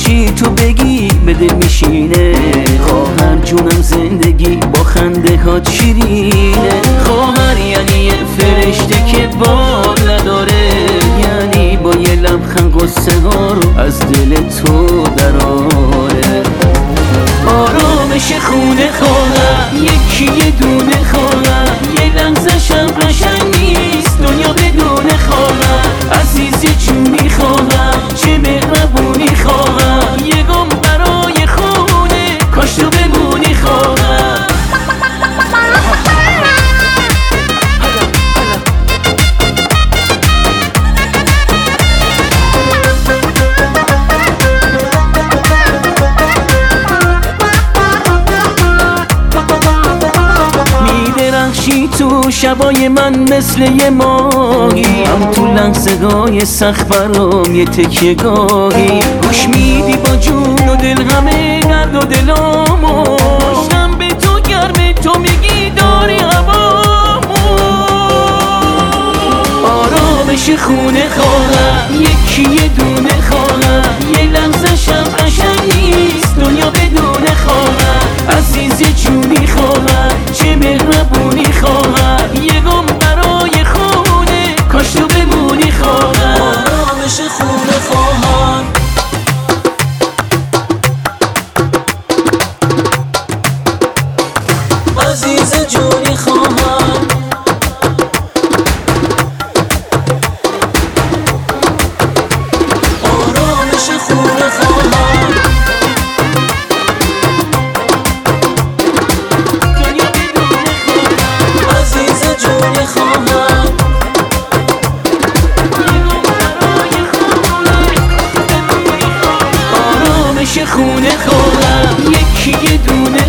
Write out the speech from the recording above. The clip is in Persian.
هرچی تو بگی به دل میشینه. خواهر جونم زندگی با خنده هات شیرینه. خواهر یعنی یه فرشته که بال نداره، یعنی با یه لبخند قصه ها رو از دل تو دراره. آرامش خونه خواهر، یکی یه دونه خواهر، یه لحظه شم قشنگ نیست دنیا بدون خواهر. عزیز جونی خواهر، چه مهربونی خواهر، یه گم برای خونه کاش تو بمونی خواهر. تو شبای من مثل یه ماهی، هم تو لحظه های سخت برام یه تکیه گاهی. گوش میدی با جون و دل همه درد و دلامو، باشم به تو گرمه تو میگی داری هوامو. آرامش خونه خواهر، یکی یه دونه خواهر، یه لحظه شم قشنگ نیست دنیا بدون خواهر. عزیز جونی خواهر، چه مهربونی خواهر، یه گم برای خونه کاش تو بمونی خواهر. آرامش خونه خواهر، عزیز جونی خواهر. آرامش خونه خواهر، خونه خواهر، یکی یه دونه